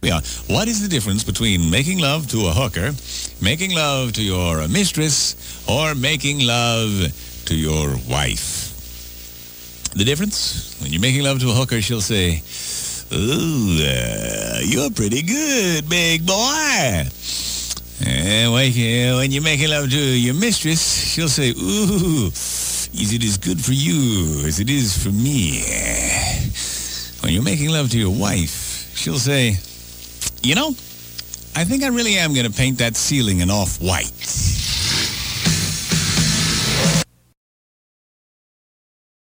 Yeah. What is the difference between making love to a hooker, making love to your mistress, or making love to your wife? The difference? When you're making love to a hooker, she'll say, "Ooh, you're pretty good, big boy." And when you're making love to your mistress, she'll say, "Ooh, is it as good for you as it is for me?" When you're making love to your wife, she'll say, "You know, I think I really am going to paint that ceiling an off-white."